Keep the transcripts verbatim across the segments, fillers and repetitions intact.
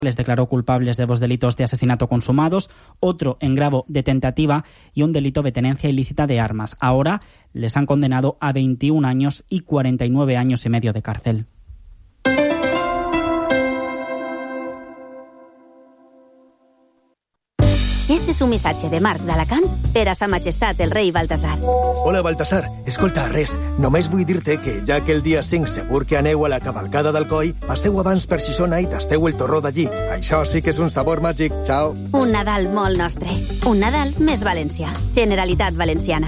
les declaró culpables de dos delitos de asesinato consumados, otro en grado de tentativa y un delito de tenencia ilícita de armas. Ahora les han condenado a veintiún años y cuarenta y nueve años y medio de cárcel. Este és un missatge de Marc d'Alacant per a Sa Majestat el rei Baltasar. Hola, Baltasar. Escolta, res, només vull dir-te que ja que el dia cinc segur que aneu a la cavalcada d'Alcoi, passeu abans per Xixona i tasteu el torró d'allí. Això sí que és un sabor màgic. Ciao. Un Nadal molt nostre. Un Nadal més valencià. Generalitat Valenciana.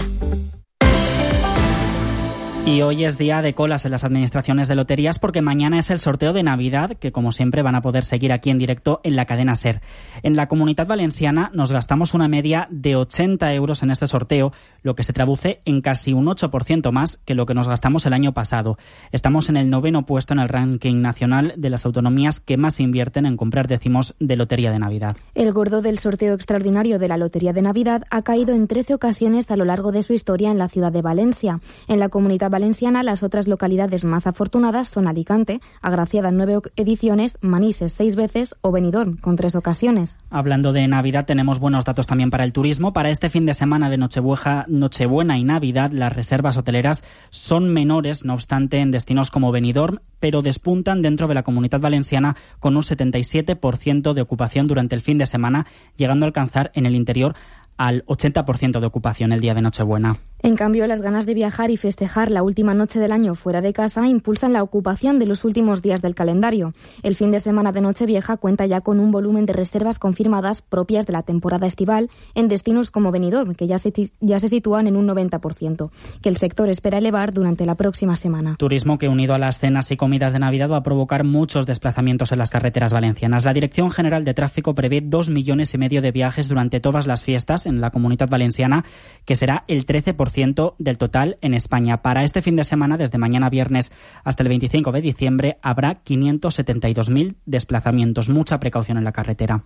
Y hoy es día de colas en las administraciones de loterías porque mañana es el sorteo de Navidad que, como siempre, van a poder seguir aquí en directo en la cadena SER. En la Comunidad Valenciana nos gastamos una media de ochenta euros en este sorteo, lo que se traduce en casi un ocho por ciento más que lo que nos gastamos el año pasado. Estamos en el noveno puesto en el ranking nacional de las autonomías que más invierten en comprar décimos de lotería de Navidad. El gordo del sorteo extraordinario de la Lotería de Navidad ha caído en trece ocasiones a lo largo de su historia en la ciudad de Valencia. En la Comunidad Valenciana, las otras localidades más afortunadas son Alicante, agraciada en nueve ediciones, Manises seis veces o Benidorm con tres ocasiones. Hablando de Navidad, tenemos buenos datos también para el turismo. Para este fin de semana de Nochebuena, Nochebuena y Navidad, las reservas hoteleras son menores, no obstante, en destinos como Benidorm, pero despuntan dentro de la Comunidad Valenciana con un setenta y siete por ciento de ocupación durante el fin de semana, llegando a alcanzar en el interior al ochenta por ciento de ocupación el día de Nochebuena. En cambio, las ganas de viajar y festejar la última noche del año fuera de casa impulsan la ocupación de los últimos días del calendario. El fin de semana de Nochevieja cuenta ya con un volumen de reservas confirmadas propias de la temporada estival en destinos como Benidorm, que ya se, ya se sitúan en un noventa por ciento, que el sector espera elevar durante la próxima semana. Turismo que, unido a las cenas y comidas de Navidad, va a provocar muchos desplazamientos en las carreteras valencianas. La Dirección General de Tráfico prevé dos millones y medio de viajes durante todas las fiestas en la Comunidad Valenciana, que será el trece por ciento del total en España. Para este fin de semana, desde mañana viernes hasta el veinticinco de diciembre, habrá quinientos setenta y dos mil desplazamientos. Mucha precaución en la carretera.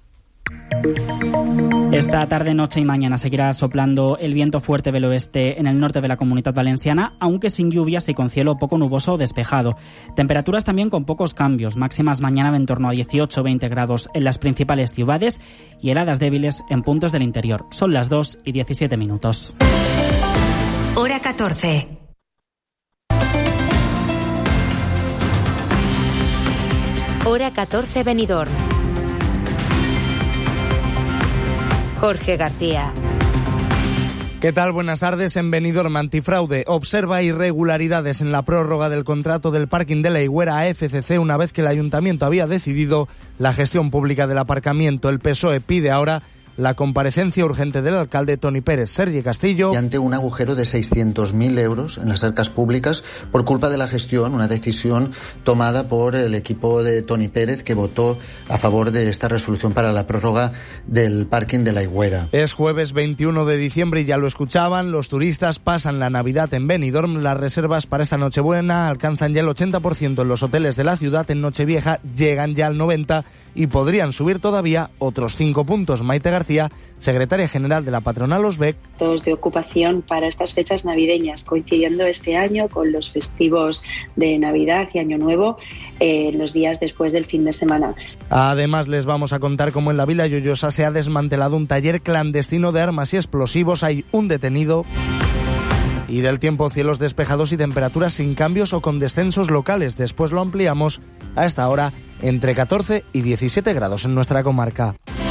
Esta tarde, noche y mañana seguirá soplando el viento fuerte del oeste en el norte de la Comunidad Valenciana, aunque sin lluvias y con cielo poco nuboso o despejado. Temperaturas también con pocos cambios, máximas mañana de en torno a dieciocho o veinte grados en las principales ciudades y heladas débiles en puntos del interior. Son las dos y diecisiete minutos. Hora catorce. Hora catorce Benidorm. Jorge García. ¿Qué tal? Buenas tardes. En Benidorm, Antifraude observa irregularidades en la prórroga del contrato del parking de la Higuera a F C C una vez que el ayuntamiento había decidido la gestión pública del aparcamiento. El P S O E pide ahora la comparecencia urgente del alcalde Toni Pérez. Sergi Castillo. Y ante un agujero de seiscientos mil euros en las arcas públicas por culpa de la gestión, una decisión tomada por el equipo de Toni Pérez que votó a favor de esta resolución para la prórroga del parking de la Higuera. Es jueves veintiuno de diciembre y ya lo escuchaban, los turistas pasan la Navidad en Benidorm. Las reservas para esta Nochebuena alcanzan ya el ochenta por ciento en los hoteles de la ciudad. En Nochevieja llegan ya al noventa por ciento y podrían subir todavía otros cinco puntos. Maite García, secretaria general de la patronal Osbec. De ocupación para estas fechas navideñas, coincidiendo este año con los festivos de Navidad y Año Nuevo, eh, los días después del fin de semana. Además, les vamos a contar cómo en la Vila Lloyosa se ha desmantelado un taller clandestino de armas y explosivos. Hay un detenido. Y del tiempo, cielos despejados y temperaturas sin cambios o con descensos locales. Después lo ampliamos a esta hora entre catorce y diecisiete grados en nuestra comarca.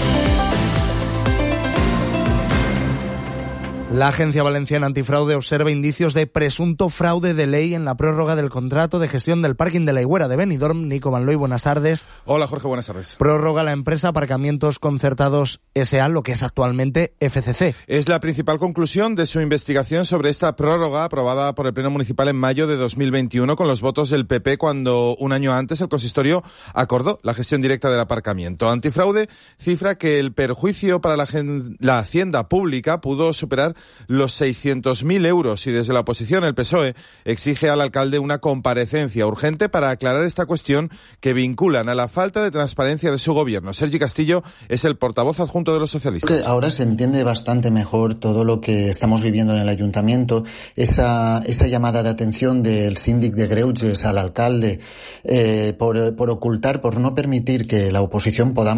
La Agencia Valenciana Antifraude observa indicios de presunto fraude de ley en la prórroga del contrato de gestión del parking de la Higuera de Benidorm. Nico Manloy, buenas tardes. Hola Jorge, buenas tardes. Prórroga la empresa Aparcamientos Concertados S A, lo que es actualmente F C C. Es la principal conclusión de su investigación sobre esta prórroga aprobada por el Pleno Municipal en mayo de dos mil veintiuno con los votos del P P cuando un año antes el consistorio acordó la gestión directa del aparcamiento. Antifraude cifra que el perjuicio para la, la hacienda pública pudo superar los seiscientos mil euros y desde la oposición, el P S O E, exige al alcalde una comparecencia urgente para aclarar esta cuestión que vinculan a la falta de transparencia de su gobierno. Sergi Castillo es el portavoz adjunto de los socialistas. Creo que ahora se entiende bastante mejor todo lo que estamos viviendo en el ayuntamiento, esa, esa llamada de atención del síndic de Greuges al alcalde eh, por, por ocultar, por no permitir que la oposición podamos